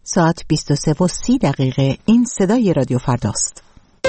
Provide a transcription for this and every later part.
ساعت 23:30 این صدای رادیو فرداست.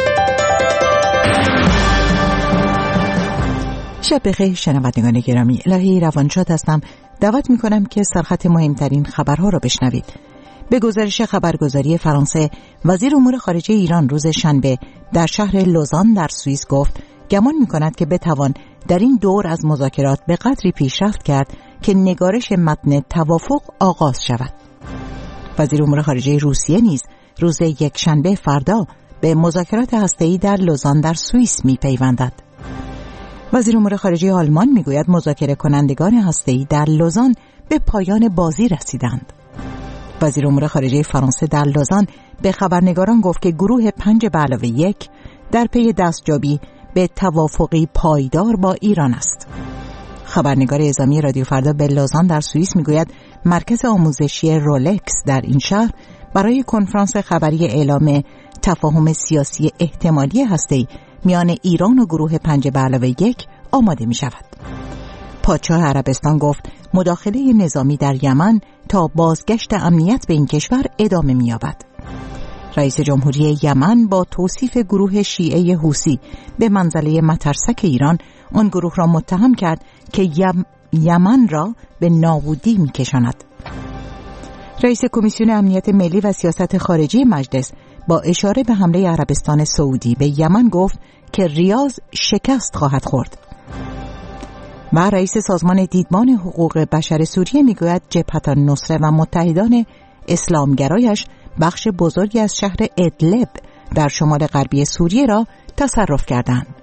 شب بخیر شنوندگان گرامی، الهی روانشاد هستم. دعوت میکنم که سرخط مهمترین خبرها را بشنوید. به گزارش خبرگزاری فرانسه، وزیر امور خارجه ایران روز شنبه در شهر لوزان در سوئیس گفت گمان میکند که بتوان در این دور از مذاکرات به قدری پیشرفت کرد که نگارش متن توافق آغاز شود. وزیر امور خارجه روسیه نیز روز یکشنبه فردا به مذاکرات هسته‌ای در لوزان در سوئیس می‌پیوندد. وزیر امور خارجه آلمان میگوید مذاکره کنندگان هسته‌ای در لوزان به پایان بازی رسیدند. وزیر امور خارجه فرانسه در لوزان به خبرنگاران گفت که گروه 5+1 در پی دستیابی به توافقی پایدار با ایران است. خبرنگار اعزامی رادیو فردا به لوزان در سوئیس میگوید مرکز آموزشی رولکس در این شهر برای کنفرانس خبری اعلام تفاهم سیاسی احتمالی هسته‌ای میان ایران و گروه 5+1 آماده می شود. پادشاه عربستان گفت مداخله نظامی در یمن تا بازگشت امنیت به این کشور ادامه می یابد. رئیس جمهوری یمن با توصیف گروه شیعه حوثی به منزله مترسک ایران آن گروه را متهم کرد که یمن را به نابودی می کشاند. رئیس کمیسیون امنیت ملی و سیاست خارجی مجلس با اشاره به حمله عربستان سعودی به یمن گفت که ریاض شکست خواهد خورد. و رئیس سازمان دیدمان حقوق بشر سوریه میگوید جبهه النصره و متحدان اسلامگرایش بخش بزرگی از شهر ادلب در شمال غربی سوریه را تصرف کردند.